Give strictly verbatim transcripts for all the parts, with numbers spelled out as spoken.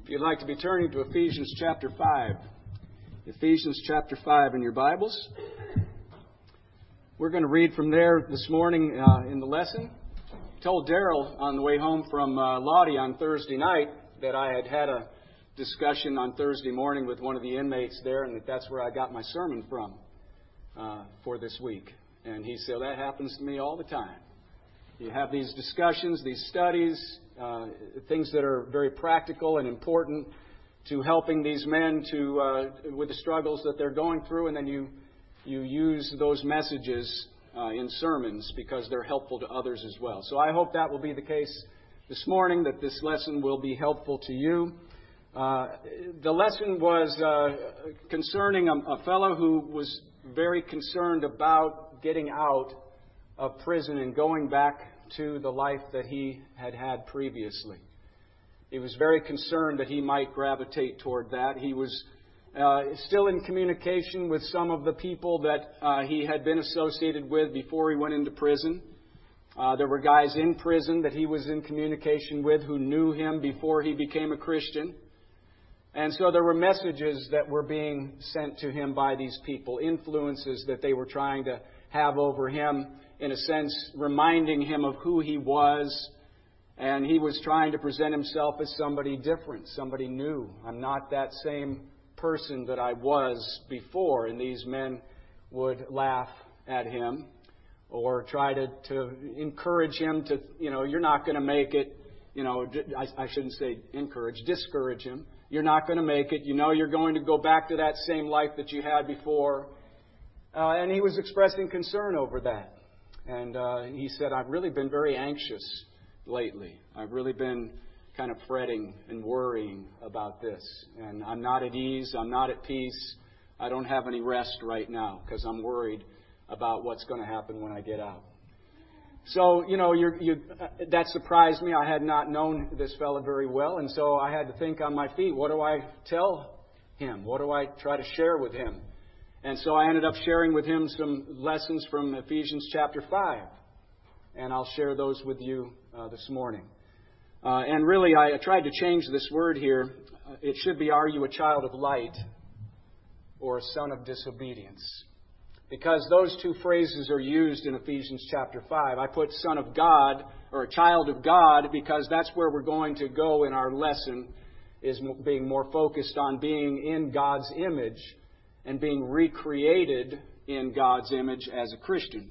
If you'd like to be turning to Ephesians chapter five. Ephesians chapter five in your Bibles. We're going to read from there this morning uh, in the lesson. I told Daryl on the way home from uh, Lottie on Thursday night that I had had a discussion on Thursday morning with one of the inmates there, and that that's where I got my sermon from uh, for this week. And he said, that happens to me all the time. You have these discussions, these studies, uh, things that are very practical and important to helping these men to uh, with the struggles that they're going through, and then you you use those messages uh, in sermons because they're helpful to others as well. So I hope that will be the case this morning, that this lesson will be helpful to you. Uh, the lesson was uh, concerning a, a fellow who was very concerned about getting out of prison and going back to the life that he had had previously. He was very concerned that he might gravitate toward that. He was uh, still in communication with some of the people that uh, he had been associated with before he went into prison. Uh, there were guys in prison that he was in communication with who knew him before he became a Christian. And so there were messages that were being sent to him by these people, influences that they were trying to have over him, in a sense, reminding him of who he was. And he was trying to present himself as somebody different, somebody new. I'm not that same person that I was before. And these men would laugh at him or try to, to encourage him to, you know, you're not going to make it. You know, I, I shouldn't say encourage, discourage him. You're not going to make it. You know you're going to go back to that same life that you had before. Uh, and he was expressing concern over that. And uh, he said, I've really been very anxious lately. I've really been kind of fretting and worrying about this. And I'm not at ease. I'm not at peace. I don't have any rest right now because I'm worried about what's going to happen when I get out. So, you know, you're, you, uh, that surprised me. I had not known this fellow very well. And so I had to think on my feet, what do I tell him? What do I try to share with him? And so I ended up sharing with him some lessons from Ephesians chapter five. And I'll share those with you uh, this morning. Uh, and really, I tried to change this word here. It should be, are you a child of light or a son of disobedience? Because those two phrases are used in Ephesians chapter five. I put son of God or a child of God because that's where we're going to go in our lesson, is being more focused on being in God's image and being recreated in God's image as a Christian.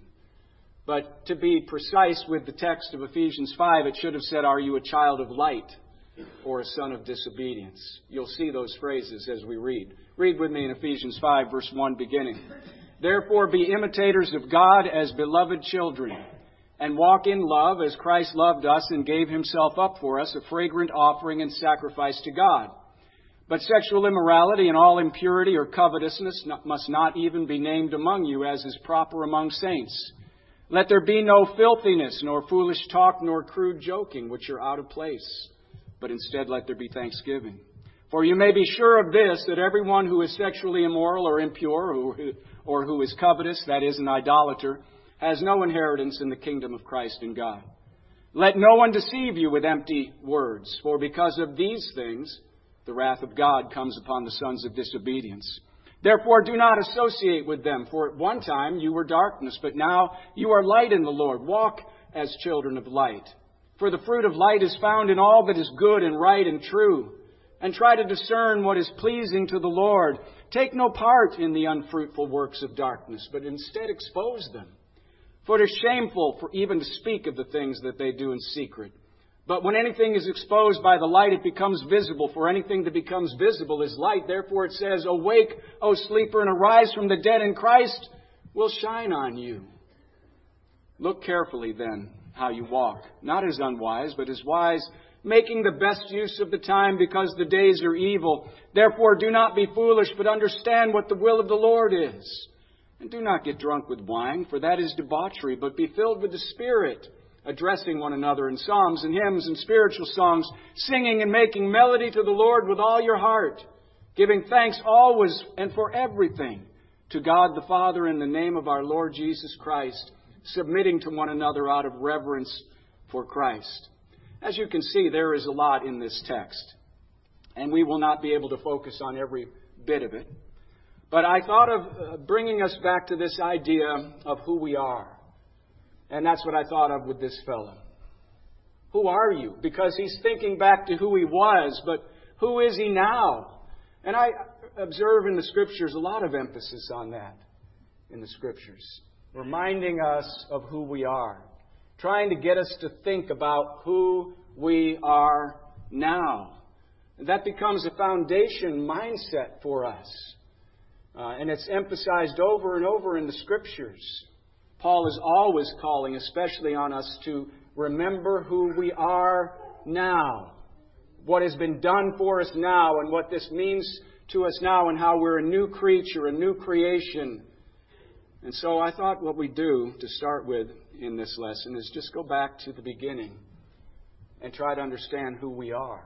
But to be precise with the text of Ephesians five, it should have said, are you a child of light or a son of disobedience? You'll see those phrases as we read. Read with me in Ephesians five, verse one beginning. Therefore be imitators of God as beloved children, and walk in love as Christ loved us and gave himself up for us, a fragrant offering and sacrifice to God. But sexual immorality and all impurity or covetousness must not even be named among you, as is proper among saints. Let there be no filthiness, nor foolish talk, nor crude joking, which are out of place, but instead let there be thanksgiving. For you may be sure of this, that everyone who is sexually immoral or impure, or who, or who is covetous, that is, an idolater, has no inheritance in the kingdom of Christ and God. Let no one deceive you with empty words, for because of these things the wrath of God comes upon the sons of disobedience. Therefore do not associate with them, for at one time you were darkness, but now you are light in the Lord. Walk as children of light. For the fruit of light is found in all that is good and right and true. And try to discern what is pleasing to the Lord. Take no part in the unfruitful works of darkness, but instead expose them. For it is shameful for even to speak of the things that they do in secret. But when anything is exposed by the light, it becomes visible. For anything that becomes visible is light. Therefore it says, awake, O sleeper, and arise from the dead, and Christ will shine on you. Look carefully then how you walk, not as unwise, but as wise, making the best use of the time, because the days are evil. Therefore do not be foolish, but understand what the will of the Lord is. And do not get drunk with wine, for that is debauchery, but be filled with the Spirit, addressing one another in psalms and hymns and spiritual songs, singing and making melody to the Lord with all your heart, giving thanks always and for everything to God the Father in the name of our Lord Jesus Christ, submitting to one another out of reverence for Christ. As you can see, there is a lot in this text. and we will not be able to focus on every bit of it. But I thought of bringing us back to this idea of who we are. And that's what I thought of with this fellow. Who are you? Because he's thinking back to who he was, but who is he now? And I observe in the Scriptures a lot of emphasis on that in the Scriptures, reminding us of who we are, trying to get us to think about who we are now. And that becomes a foundation mindset for us. Uh, and it's emphasized over and over in the Scriptures. Paul is always calling, especially on us, to remember who we are now, what has been done for us now, and what this means to us now, and how we're a new creature, a new creation. And so I thought what we do to start with in this lesson is just go back to the beginning and try to understand who we are.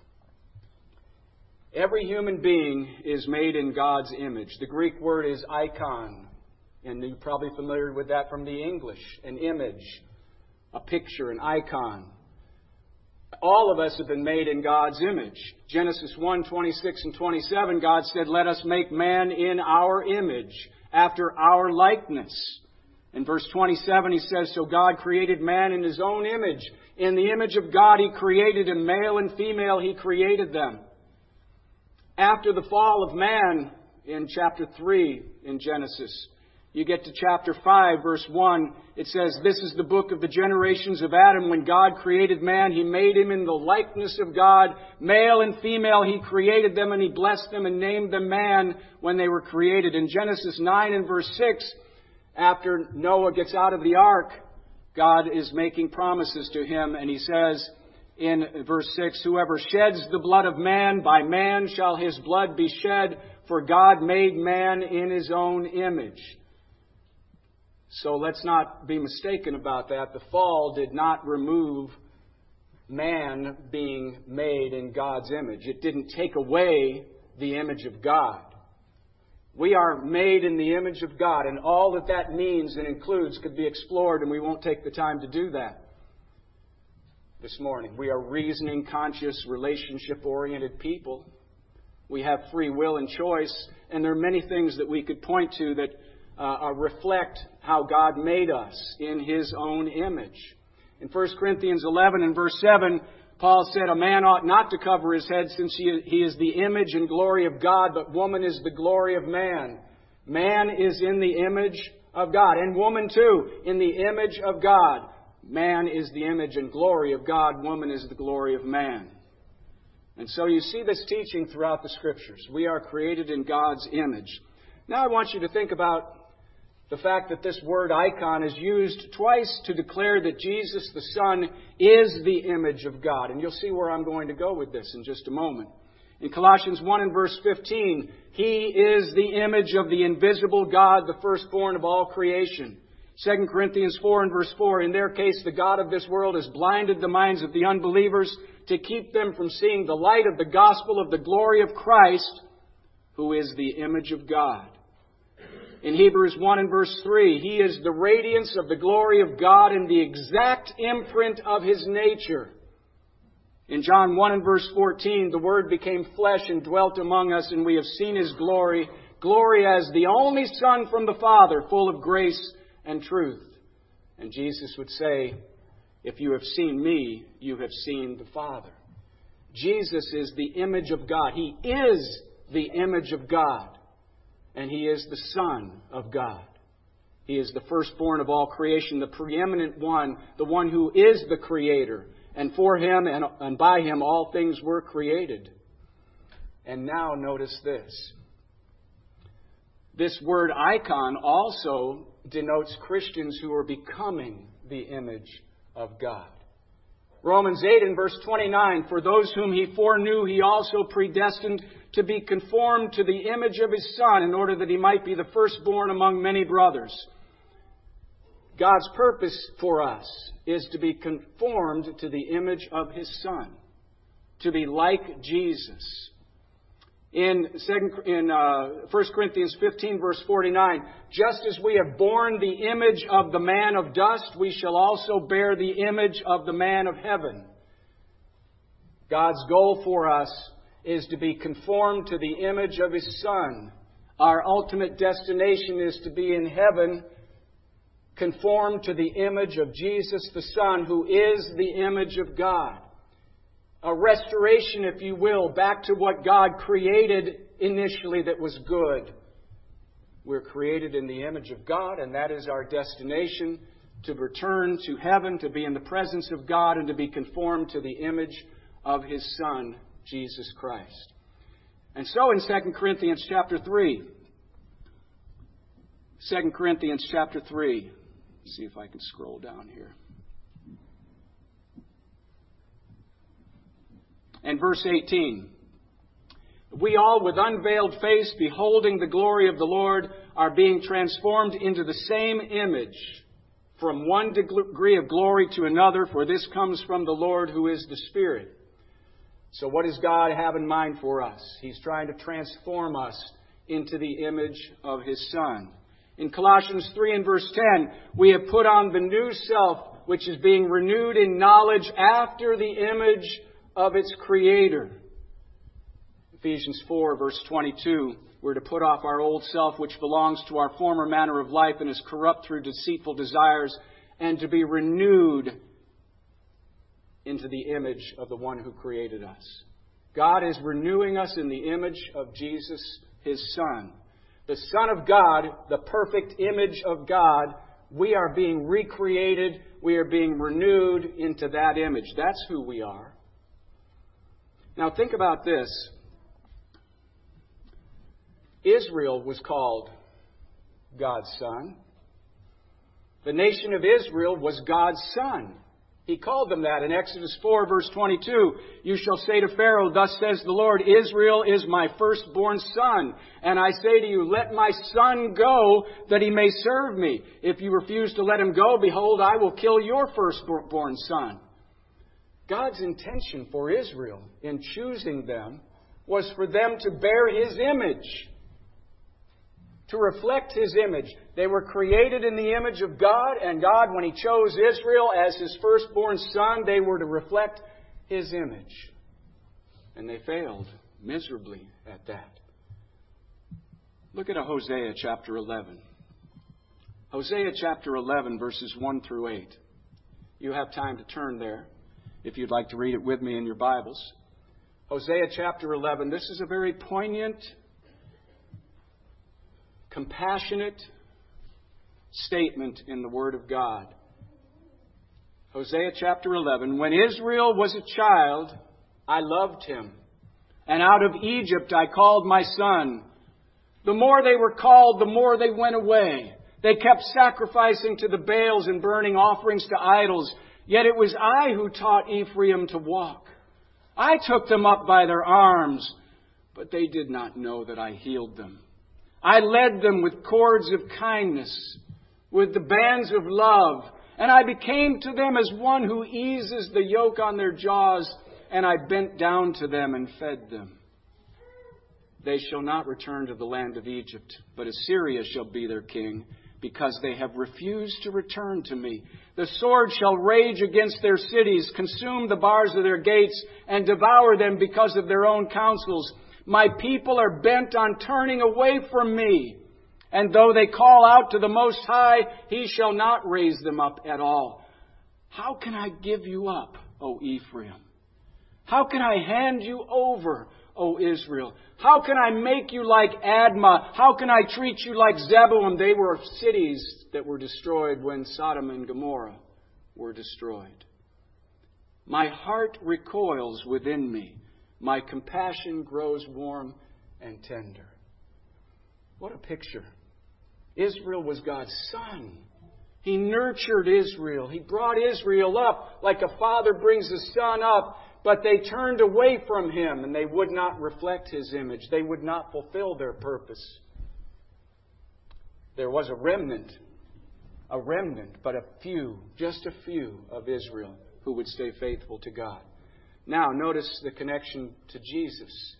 Every human being is made in God's image. The Greek word is icon, and you're probably familiar with that from the English. An image, a picture, an icon. All of us have been made in God's image. Genesis one, twenty-six and twenty-seven, God said, "Let us make man in our image, after our likeness." In verse twenty-seven, He says, "So God created man in His own image. In the image of God He created him, male and female He created them." After the fall of man, in chapter three in Genesis, you get to chapter five, verse one. It says, "This is the book of the generations of Adam. When God created man, He made him in the likeness of God. Male and female He created them, and He blessed them and named them man when they were created." In Genesis nine and verse six, after Noah gets out of the ark, God is making promises to him, and He says in verse six, "Whoever sheds the blood of man, by man shall his blood be shed, for God made man in His own image." So let's not be mistaken about that. The fall did not remove man being made in God's image. It didn't take away the image of God. We are made in the image of God, and all that that means and includes could be explored, and we won't take the time to do that this morning. We are reasoning, conscious, relationship-oriented people. We have free will and choice, and there are many things that we could point to that uh, reflect how God made us in His own image. In First Corinthians eleven and verse seven, Paul said, "A man ought not to cover his head, since he, he is the image and glory of God, but woman is the glory of man." Man is in the image of God, and woman too, in the image of God. Man is the image and glory of God. Woman is the glory of man. And so you see this teaching throughout the Scriptures. We are created in God's image. Now I want you to think about the fact that this word icon is used twice to declare that Jesus the Son is the image of God. And you'll see where I'm going to go with this in just a moment. In Colossians one and verse fifteen, "He is the image of the invisible God, the firstborn of all creation." Second Corinthians four and verse four, "In their case, the God of this world has blinded the minds of the unbelievers to keep them from seeing the light of the gospel of the glory of Christ, who is the image of God." In Hebrews one and verse three, "He is the radiance of the glory of God and the exact imprint of His nature." In John one and verse fourteen, "The Word became flesh and dwelt among us, and we have seen His glory, glory as the only Son from the Father, full of grace and truth." And Jesus would say, "If you have seen me, you have seen the Father." Jesus is the image of God. He is the image of God. And He is the Son of God. He is the firstborn of all creation, the preeminent one, the one who is the Creator. And for Him and, and by Him all things were created. And now notice this. This word icon also denotes Christians who are becoming the image of God. Romans eight and verse twenty-nine, "For those whom He foreknew, He also predestined to be conformed to the image of His Son, in order that He might be the firstborn among many brothers." God's purpose for us is to be conformed to the image of His Son, to be like Jesus. In second, in uh, First Corinthians fifteen, verse forty-nine, "Just as we have borne the image of the man of dust, we shall also bear the image of the man of heaven." God's goal for us is to be conformed to the image of His Son. Our ultimate destination is to be in heaven, conformed to the image of Jesus the Son, who is the image of God. A restoration, if you will, back to what God created initially that was good. We're created in the image of God, and that is our destination, to return to heaven, to be in the presence of God, and to be conformed to the image of His Son, Jesus Christ. And so in Second Corinthians chapter three, Second Corinthians chapter three, let's see if I can scroll down here. And verse eighteen. We all, with unveiled face, beholding the glory of the Lord, are being transformed into the same image, from one degree of glory to another, for this comes from the Lord who is the Spirit. So what does God have in mind for us? He's trying to transform us into the image of His Son. In Colossians three and verse ten, we have put on the new self, which is being renewed in knowledge after the image of its Creator. Ephesians four, verse twenty-two, we're to put off our old self, which belongs to our former manner of life and is corrupt through deceitful desires, and to be renewed into the image of the one who created us. God is renewing us in the image of Jesus, His Son. The Son of God, the perfect image of God, we are being recreated, we are being renewed into that image. That's who we are. Now think about this. Israel was called God's son. The nation of Israel was God's son. He called them that in Exodus four, verse twenty-two. You shall say to Pharaoh, thus says the Lord, Israel is my firstborn son. And I say to you, let my son go, that he may serve me. If you refuse to let him go, behold, I will kill your firstborn son. God's intention for Israel in choosing them was for them to bear His image, to reflect His image. They were created in the image of God, and God, when He chose Israel as His firstborn son, they were to reflect His image. And they failed miserably at that. Look at Hosea chapter eleven. Hosea chapter eleven, verses one through eight. You have time to turn there if you'd like to read it with me in your Bibles. Hosea chapter eleven. This is a very poignant, compassionate statement in the Word of God. Hosea chapter eleven. When Israel was a child, I loved him, and out of Egypt I called my son. The more they were called, the more they went away. They kept sacrificing to the Baals and burning offerings to idols. Yet it was I who taught Ephraim to walk. I took them up by their arms, but they did not know that I healed them. I led them with cords of kindness, with the bands of love, and I became to them as one who eases the yoke on their jaws, and I bent down to them and fed them. They shall not return to the land of Egypt, but Assyria shall be their king, because they have refused to return to me. The sword shall rage against their cities, consume the bars of their gates, and devour them because of their own counsels. My people are bent on turning away from me. And though they call out to the Most High, He shall not raise them up at all. How can I give you up, O Ephraim? How can I hand you over, O Israel? How can I make you like Admah? How can I treat you like Zebulun? They were cities that were destroyed when Sodom and Gomorrah were destroyed. My heart recoils within me. My compassion grows warm and tender. What a picture. Israel was God's son. He nurtured Israel. He brought Israel up like a father brings a son up. But they turned away from Him, and they would not reflect His image. They would not fulfill their purpose. There was a remnant, a remnant, but a few, just a few of Israel who would stay faithful to God. Now, notice the connection to Jesus,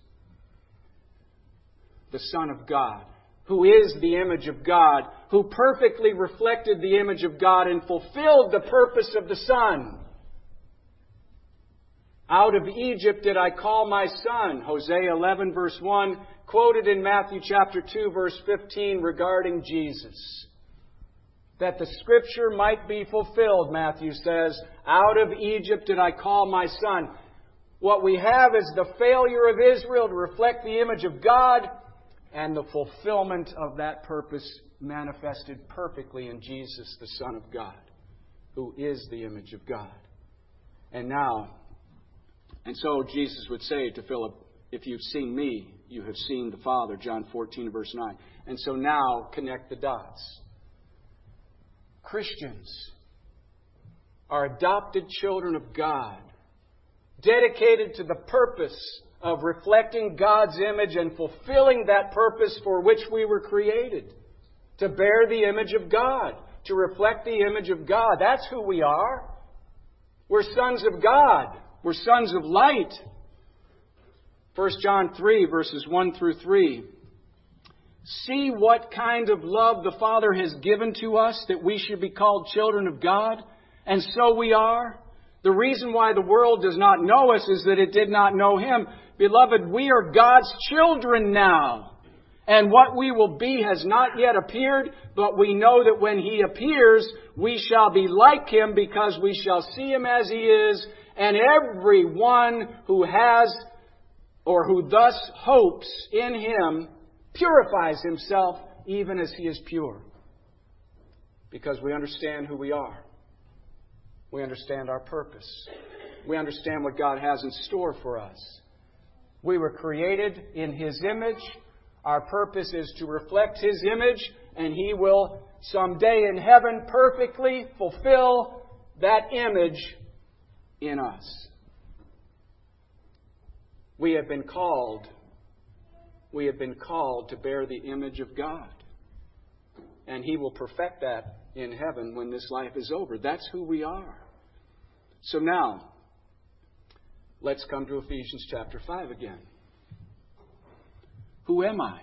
the Son of God, who is the image of God, who perfectly reflected the image of God and fulfilled the purpose of the Son. Out of Egypt did I call my son. Hosea eleven verse one, quoted in Matthew chapter two verse fifteen regarding Jesus. That the Scripture might be fulfilled, Matthew says, out of Egypt did I call my son. What we have is the failure of Israel to reflect the image of God and the fulfillment of that purpose manifested perfectly in Jesus, the Son of God, who is the image of God. And now, and so Jesus would say to Philip, if you've seen me, you have seen the Father, John fourteen verse nine. And so now connect the dots. Christians are adopted children of God, dedicated to the purpose of reflecting God's image and fulfilling that purpose for which we were created. To bear the image of God, to reflect the image of God. That's who we are. We're sons of God. We're sons of light. First John three, verses one through three. See what kind of love the Father has given to us that we should be called children of God. And so we are. The reason why the world does not know us is that it did not know Him. Beloved, we are God's children now. And what we will be has not yet appeared, but we know that when He appears, we shall be like Him because we shall see Him as He is. And everyone who has or who thus hopes in Him purifies himself even as He is pure. Because we understand who we are. We understand our purpose. We understand what God has in store for us. We were created in His image. Our purpose is to reflect His image, and He will someday in heaven perfectly fulfill that image in us. We have been called We have been called to bear the image of God. And He will perfect that in heaven when this life is over. That's who we are. So now, let's come to Ephesians chapter five again. Who am I?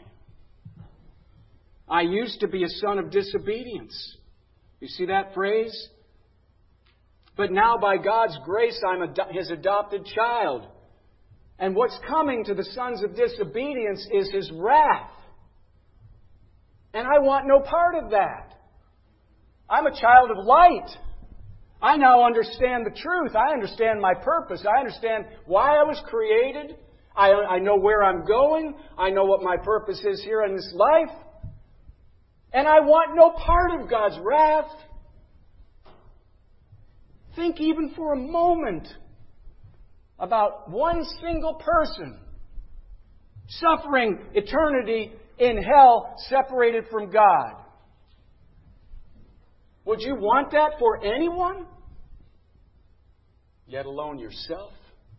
I used to be a son of disobedience. You see that phrase? But now by God's grace I'm ado- His adopted child. And what's coming to the sons of disobedience is His wrath. And I want no part of that. I'm a child of light. I now understand the truth. I understand my purpose. I understand why I was created. I, I know where I'm going. I know what my purpose is here in this life. And I want no part of God's wrath. Think even for a moment about one single person suffering eternity in hell separated from God. Would you want that for anyone? Yet alone yourself?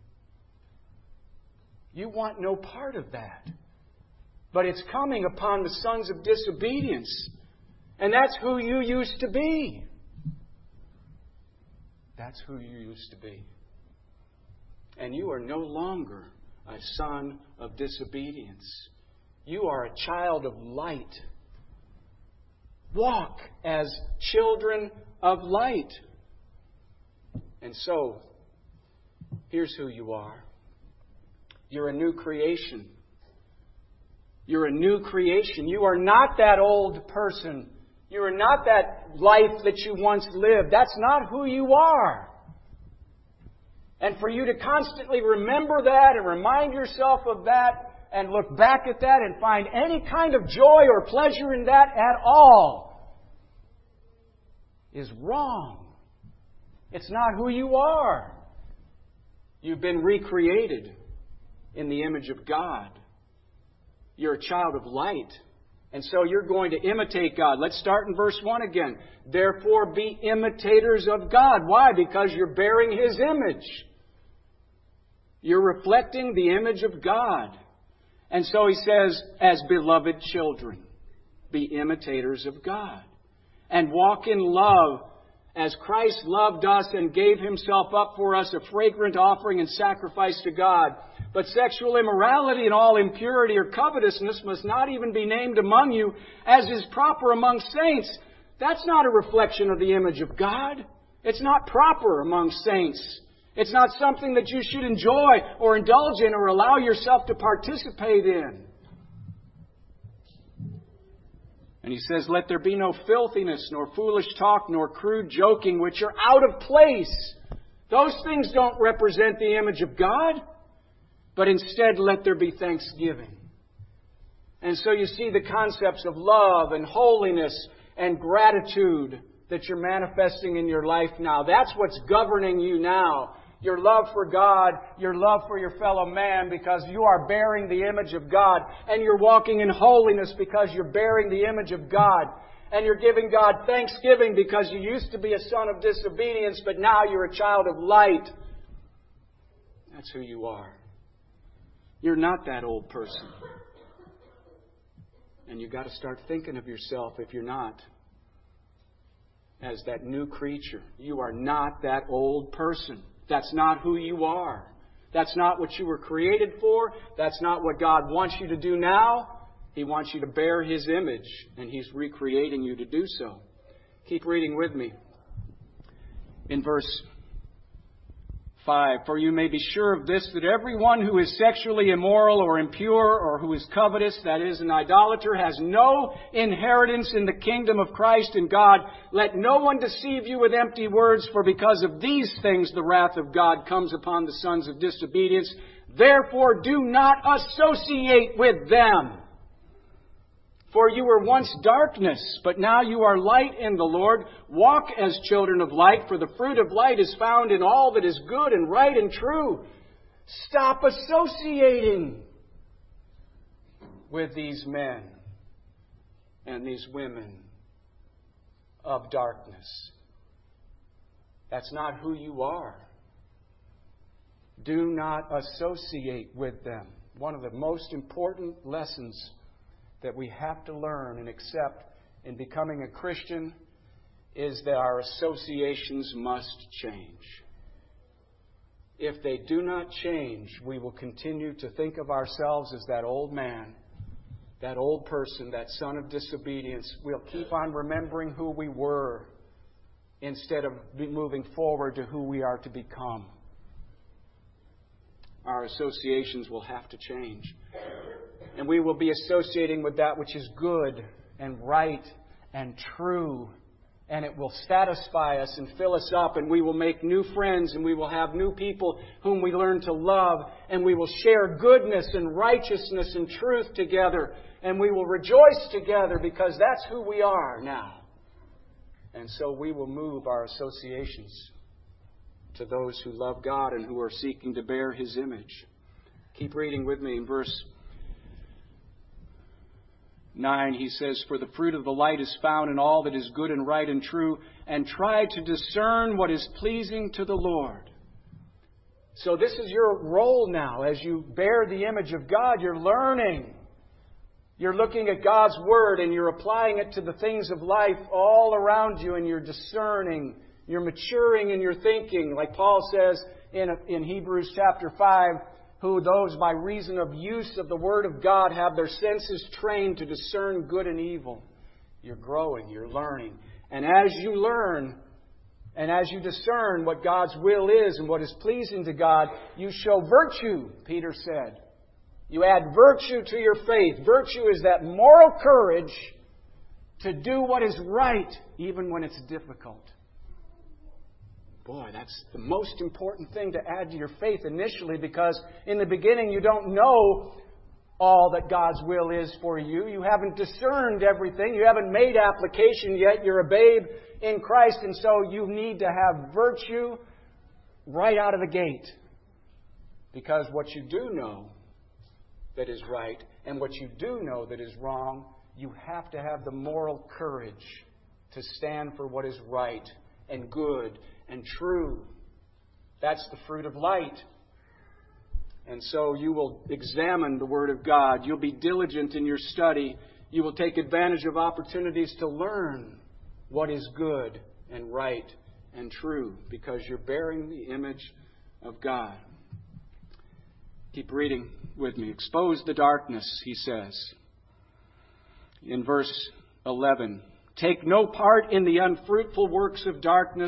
You want no part of that. But it's coming upon the sons of disobedience. And that's who you used to be. That's who you used to be. And you are no longer a son of disobedience. You are a child of light. Walk as children of light. And so, here's who you are. You're a new creation. You're a new creation. You are not that old person. You are not that life that you once lived. That's not who you are. And for you to constantly remember that and remind yourself of that and look back at that and find any kind of joy or pleasure in that at all is wrong. It's not who you are. You've been recreated in the image of God. You're a child of light. And so you're going to imitate God. Let's start in verse one again. Therefore be imitators of God. Why? Because you're bearing His image. You're reflecting the image of God. And so He says, as beloved children, be imitators of God. And walk in love as Christ loved us and gave Himself up for us, a fragrant offering and sacrifice to God. But sexual immorality and all impurity or covetousness must not even be named among you, as is proper among saints. That's not a reflection of the image of God. It's not proper among saints. It's not something that you should enjoy or indulge in or allow yourself to participate in. And he says, let there be no filthiness, nor foolish talk, nor crude joking, which are out of place. Those things don't represent the image of God, but instead let there be thanksgiving. And so you see the concepts of love and holiness and gratitude that you're manifesting in your life now. That's what's governing you now. Your love for God, your love for your fellow man, because you are bearing the image of God. And you're walking in holiness because you're bearing the image of God. And you're giving God thanksgiving because you used to be a son of disobedience, but now you're a child of light. That's who you are. You're not that old person. And you've got to start thinking of yourself, if you're not, as that new creature. You are not that old person. That's not who you are. That's not what you were created for. That's not what God wants you to do now. He wants you to bear His image, and He's recreating you to do so. Keep reading with me. In verse five, for you may be sure of this, that everyone who is sexually immoral or impure or who is covetous, that is, an idolater, has no inheritance in the kingdom of Christ and God. Let no one deceive you with empty words, for because of these things the wrath of God comes upon the sons of disobedience. Therefore do not associate with them. For you were once darkness, but now you are light in the Lord. Walk as children of light, for the fruit of light is found in all that is good and right and true. Stop associating with these men and these women of darkness. That's not who you are. Do not associate with them. One of the most important lessons that we have to learn and accept in becoming a Christian is that our associations must change. If they do not change, we will continue to think of ourselves as that old man, that old person, that son of disobedience. We'll keep on remembering who we were instead of moving forward to who we are to become. Our associations will have to change. And we will be associating with that which is good and right and true. And it will satisfy us and fill us up. And we will make new friends. And we will have new people whom we learn to love. And we will share goodness and righteousness and truth together. And we will rejoice together because that's who we are now. And so we will move our associations to those who love God and who are seeking to bear His image. Keep reading with me in verse nine, he says, for the fruit of the light is found in all that is good and right and true, and try to discern what is pleasing to the Lord. So this is your role now. As you bear the image of God, you're learning. You're looking at God's Word and you're applying it to the things of life all around you, and you're discerning. You're maturing in your thinking. Like Paul says in, in Hebrews chapter five, who those by reason of use of the Word of God have their senses trained to discern good and evil. You're growing, you're learning. And as you learn, and as you discern what God's will is and what is pleasing to God, you show virtue, Peter said. You add virtue to your faith. Virtue is that moral courage to do what is right, even when it's difficult. Boy, that's the most important thing to add to your faith initially, because in the beginning you don't know all that God's will is for you. You haven't discerned everything. You haven't made application yet. You're a babe in Christ, and so you need to have virtue right out of the gate. Because what you do know that is right and what you do know that is wrong, you have to have the moral courage to stand for what is right and good and true. That's the fruit of light. And so you will examine the Word of God. You'll be diligent in your study. You will take advantage of opportunities to learn what is good and right and true, because you're bearing the image of God. Keep reading with me. Expose the darkness, he says. In verse eleven, take no part in the unfruitful works of darkness,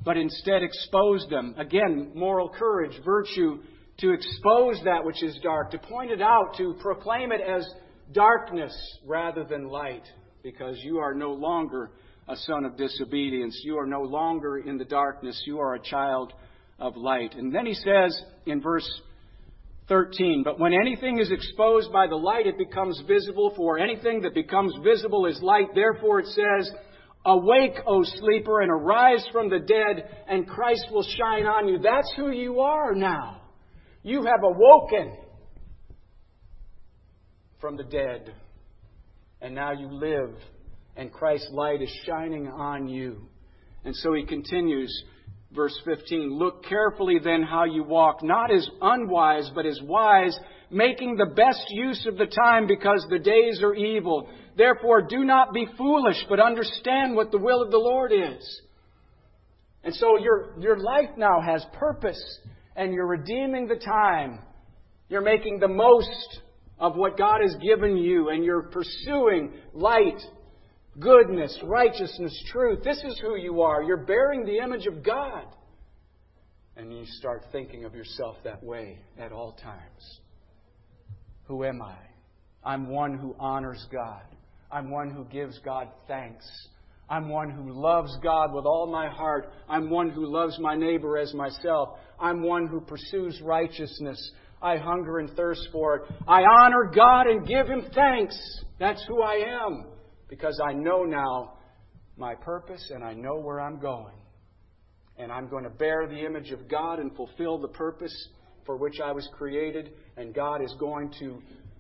but instead expose them. Again, moral courage, virtue, to expose that which is dark, to point it out, to proclaim it as darkness rather than light, because you are no longer a son of disobedience. You are no longer in the darkness. You are a child of light. And then he says in verse thirteen, but when anything is exposed by the light, it becomes visible, for anything that becomes visible is light. Therefore it says, awake, O sleeper, and arise from the dead, and Christ will shine on you. That's who you are now. You have awoken from the dead, and now you live, and Christ's light is shining on you. And so he continues, verse fifteen, look carefully then how you walk, not as unwise, but as wise, making the best use of the time, because the days are evil. Therefore do not be foolish, but understand what the will of the Lord is. And so your, your life now has purpose, and you're redeeming the time. You're making the most of what God has given you, and you're pursuing light, goodness, righteousness, truth. This is who you are. You're bearing the image of God. And you start thinking of yourself that way at all times. Who am I? I'm one who honors God. I'm one who gives God thanks. I'm one who loves God with all my heart. I'm one who loves my neighbor as myself. I'm one who pursues righteousness. I hunger and thirst for it. I honor God and give Him thanks. That's who I am. Because I know now my purpose and I know where I'm going. And I'm going to bear the image of God and fulfill the purpose for which I was created. And God is going to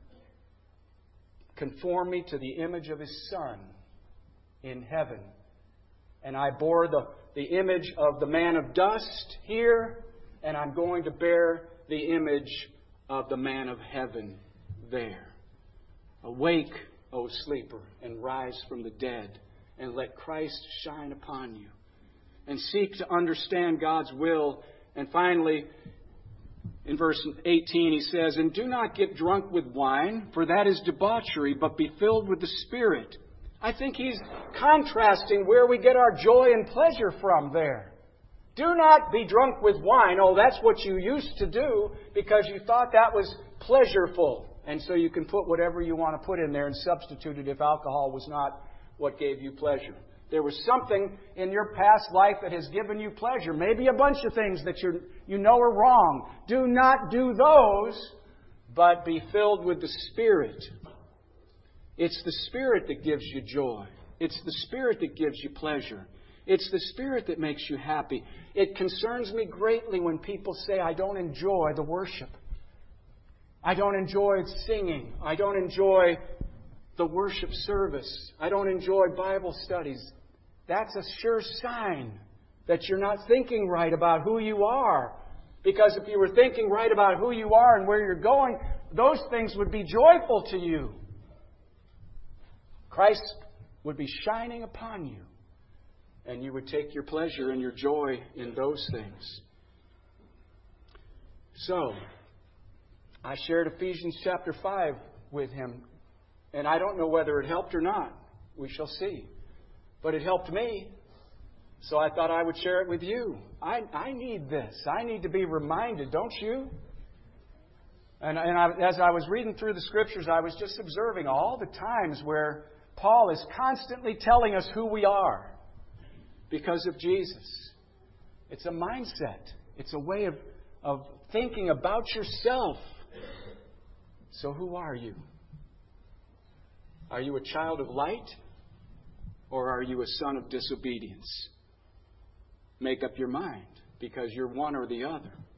conform me to the image of His Son in heaven. And I bore the, the image of the man of dust here. And I'm going to bear the image of the man of heaven there. Awake, O sleeper, and rise from the dead, and let Christ shine upon you. And seek to understand God's will. And finally, in verse eighteen, he says, and do not get drunk with wine, for that is debauchery, but be filled with the Spirit. I think he's contrasting where we get our joy and pleasure from there. Do not be drunk with wine. Oh, that's what you used to do because you thought that was pleasureful. And so you can put whatever you want to put in there and substitute it if alcohol was not what gave you pleasure. There was something in your past life that has given you pleasure. Maybe a bunch of things that you you know are wrong. Do not do those, but be filled with the Spirit. It's the Spirit that gives you joy. It's the Spirit that gives you pleasure. It's the Spirit that makes you happy. It concerns me greatly when people say, I don't enjoy the worship. I don't enjoy singing. I don't enjoy the worship service. I don't enjoy Bible studies. That's a sure sign that you're not thinking right about who you are. Because if you were thinking right about who you are and where you're going, those things would be joyful to you. Christ would be shining upon you. And you would take your pleasure and your joy in those things. So, I shared Ephesians chapter five with him. And I don't know whether it helped or not. We shall see. But it helped me. So I thought I would share it with you. I, I need this. I need to be reminded, don't you? And, and I, as I was reading through the Scriptures, I was just observing all the times where Paul is constantly telling us who we are because of Jesus. It's a mindset. It's a way of, of thinking about yourself. So who are you? Are you a child of light? Or are you a son of disobedience? Make up your mind, because you're one or the other.